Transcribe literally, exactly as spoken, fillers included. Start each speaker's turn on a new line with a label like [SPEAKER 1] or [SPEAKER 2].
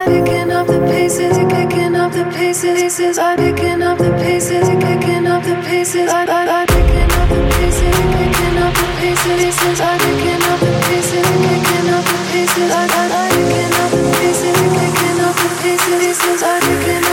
[SPEAKER 1] picking up the pieces, you're picking up the pieces, I'm picking up the pieces, you're picking up the pieces, I, I, I picking up the pieces, you're picking up the pieces, I'm picking up the pieces, you're picking up the pieces, I, I, I picking up the pieces, you're picking up the pieces, I'm picking